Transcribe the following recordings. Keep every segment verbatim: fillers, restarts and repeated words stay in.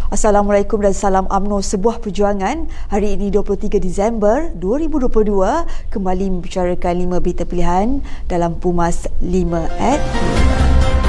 Assalamualaikum dan salam U M N O Sebuah Perjuangan. Hari ini dua puluh tiga Disember dua ribu dua puluh dua kembali membicarakan lima berita pilihan dalam Pumas lima at lima.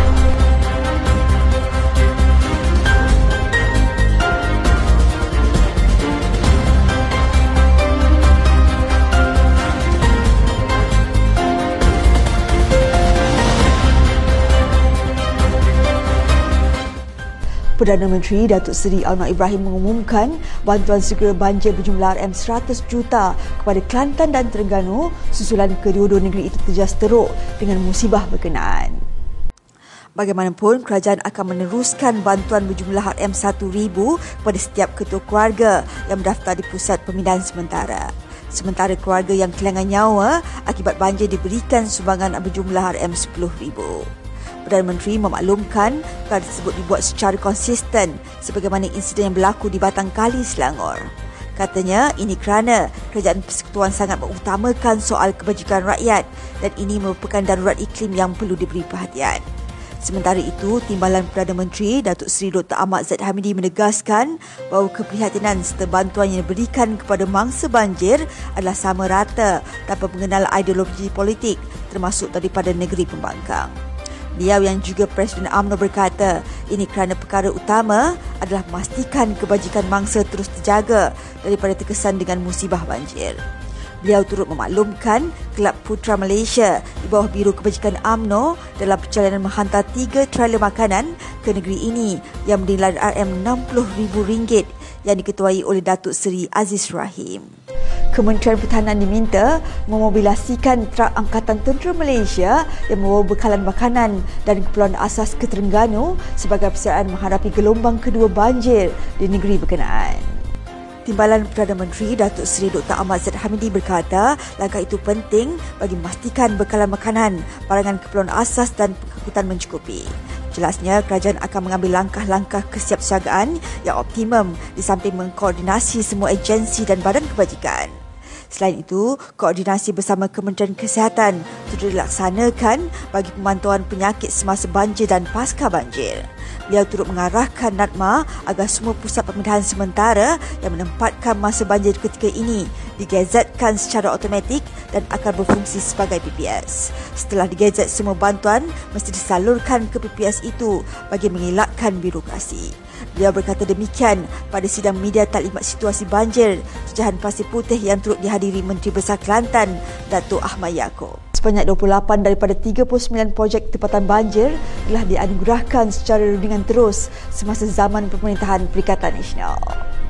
Perdana Menteri Datuk Seri Anwar Ibrahim mengumumkan bantuan segera banjir berjumlah R M seratus juta kepada Kelantan dan Terengganu susulan kedua-dua negeri itu terjejas teruk dengan musibah berkenaan. Bagaimanapun, kerajaan akan meneruskan bantuan berjumlah R M satu ribu kepada setiap ketua keluarga yang mendaftar di Pusat Pemindahan Sementara. Sementara keluarga yang kehilangan nyawa akibat banjir diberikan sumbangan berjumlah R M sepuluh ribu. Perdana Menteri memaklumkan perkara tersebut dibuat secara konsisten sebagaimana insiden yang berlaku di Batang Kali, Selangor. Katanya ini kerana Kerajaan Persekutuan sangat mengutamakan soal kebajikan rakyat dan ini merupakan darurat iklim yang perlu diberi perhatian. Sementara itu, Timbalan Perdana Menteri Datuk Seri Doktor Ahmad Zahid Hamidi menegaskan bahawa keprihatinan serta bantuan yang diberikan kepada mangsa banjir adalah sama rata tanpa mengenal ideologi politik termasuk daripada negeri pembangkang. Beliau yang juga Presiden U M N O berkata, ini kerana perkara utama adalah memastikan kebajikan mangsa terus terjaga daripada terkesan dengan musibah banjir. Beliau turut memaklumkan Kelab Putra Malaysia di bawah Biro Kebajikan U M N O dalam perjalanan menghantar tiga trailer makanan ke negeri ini yang bernilai R M enam puluh ribu ringgit yang diketuai oleh Datuk Seri Aziz Rahim. Kementerian Pertahanan diminta memobilisasikan trak Angkatan Tentera Malaysia yang membawa bekalan makanan dan keperluan asas ke Terengganu sebagai persiapan menghadapi gelombang kedua banjir di negeri berkenaan. Timbalan Perdana Menteri Datuk Seri Doktor Ahmad Zahid Hamidi berkata, langkah itu penting bagi memastikan bekalan makanan, barangan keperluan asas dan pengangkutan mencukupi. Jelasnya, kerajaan akan mengambil langkah-langkah kesiapsiagaan yang optimum di samping mengkoordinasi semua agensi dan badan kebajikan. Selain itu, koordinasi bersama Kementerian Kesihatan turut dilaksanakan bagi pemantauan penyakit semasa banjir dan pasca banjir. Beliau turut mengarahkan NADMA agar semua pusat pemindahan sementara yang menempatkan masa banjir ketika ini digazetkan secara automatik dan akan berfungsi sebagai P P S. Setelah digazet, semua bantuan mesti disalurkan ke P P S itu bagi mengelakkan birokrasi. Beliau berkata demikian pada sidang media taklimat situasi banjir Jajahan Pasir Putih yang turut dihadiri Menteri Besar Kelantan, Datuk Ahmad Yaakob. Sebanyak dua puluh lapan daripada tiga puluh sembilan projek tempatan banjir telah dianugerahkan secara rundingan terus semasa zaman pemerintahan Perikatan Nasional.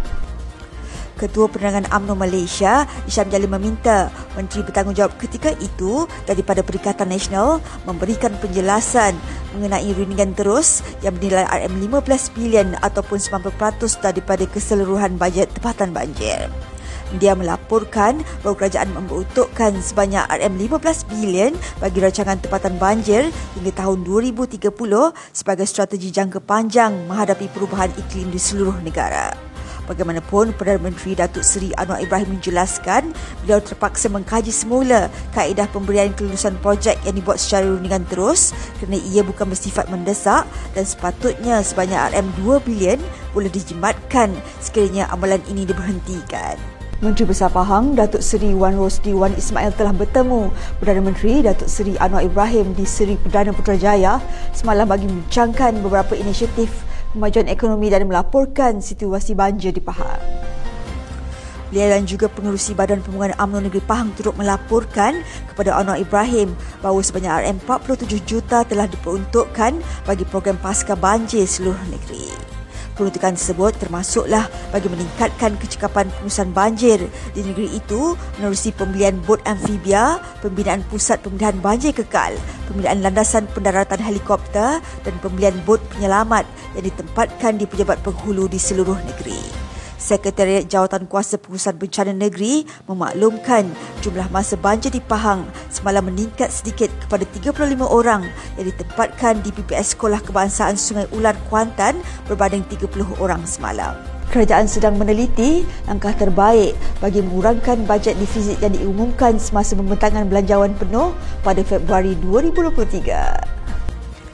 Ketua Penerangan U M N O Malaysia, Isham Jalil meminta Menteri Bertanggungjawab ketika itu daripada Perikatan Nasional memberikan penjelasan mengenai rundingan terus yang bernilai R M lima belas bilion ataupun sembilan puluh peratus daripada keseluruhan bajet tempatan banjir. Dia melaporkan bahawa kerajaan memperuntukkan sebanyak R M lima belas bilion bagi rancangan tempatan banjir hingga tahun dua ribu tiga puluh sebagai strategi jangka panjang menghadapi perubahan iklim di seluruh negara. Bagaimanapun, Perdana Menteri Datuk Seri Anwar Ibrahim menjelaskan beliau terpaksa mengkaji semula kaedah pemberian kelulusan projek yang dibuat secara rundingan terus kerana ia bukan bersifat mendesak dan sepatutnya sebanyak R M dua bilion boleh dijimatkan sekiranya amalan ini diberhentikan. Menteri Besar Pahang Datuk Seri Wan Rosdi Wan Ismail telah bertemu Perdana Menteri Datuk Seri Anwar Ibrahim di Seri Perdana Putrajaya semalam bagi membincangkan beberapa inisiatif kemajuan ekonomi dan melaporkan situasi banjir di Pahang. Beliau dan juga pengerusi Badan Pembangunan U M N O Negeri Pahang turut melaporkan kepada Anwar Ibrahim bahawa sebanyak R M empat puluh tujuh juta telah diperuntukkan bagi program pasca banjir seluruh negeri. Peruntukan tersebut termasuklah bagi meningkatkan kecekapan pengurusan banjir di negeri itu menerusi pembelian bot amfibia, pembinaan pusat pemindahan banjir kekal, pembinaan landasan pendaratan helikopter dan pembelian bot penyelamat yang ditempatkan di pejabat penghulu di seluruh negeri. Sekretariat Jawatan Kuasa Pengurusan Bencana Negeri memaklumkan jumlah masa banjir di Pahang semalam meningkat sedikit kepada tiga puluh lima orang yang ditempatkan di P P S Sekolah Kebangsaan Sungai Ular, Kuantan berbanding tiga puluh orang semalam. Kerajaan sedang meneliti langkah terbaik bagi mengurangkan bajet defisit yang diumumkan semasa pembentangan belanjawan penuh pada Februari dua ribu dua puluh tiga.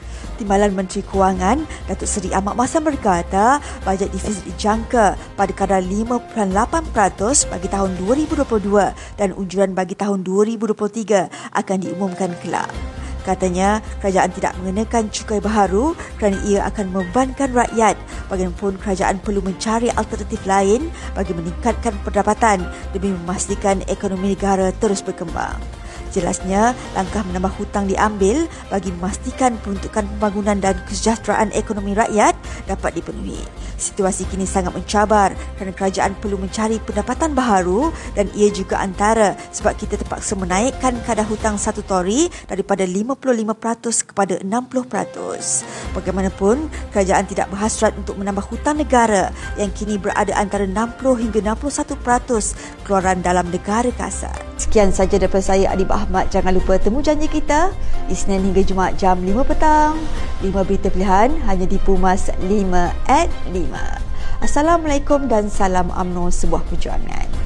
Timbalan Menteri Kewangan Datuk Seri Ahmad Masam berkata bajet defisit dijangka pada kadar lima perpuluhan lapan peratus bagi tahun dua ribu dua puluh dua dan unjuran bagi tahun dua ribu dua puluh tiga akan diumumkan kelak. Katanya, kerajaan tidak mengenakan cukai baharu kerana ia akan membebankan rakyat. Bagaimanapun, kerajaan perlu mencari alternatif lain bagi meningkatkan pendapatan demi memastikan ekonomi negara terus berkembang. Jelasnya, langkah menambah hutang diambil bagi memastikan peruntukan pembangunan dan kesejahteraan ekonomi rakyat dapat dipenuhi. Situasi kini sangat mencabar kerana kerajaan perlu mencari pendapatan baharu dan ia juga antara sebab kita terpaksa menaikkan kadar hutang satu tori daripada lima puluh lima peratus kepada enam puluh peratus. Bagaimanapun, kerajaan tidak berhasrat untuk menambah hutang negara yang kini berada antara enam puluh hingga enam puluh satu peratus keluaran dalam negara kasar. Sekian saja daripada saya, Adib Ahmad. Jangan lupa temu janji kita Isnin hingga Jumaat jam lima petang. lima berita pilihan hanya di Pumas lima at lima. Assalamualaikum dan salam UMNO, sebuah perjuangan.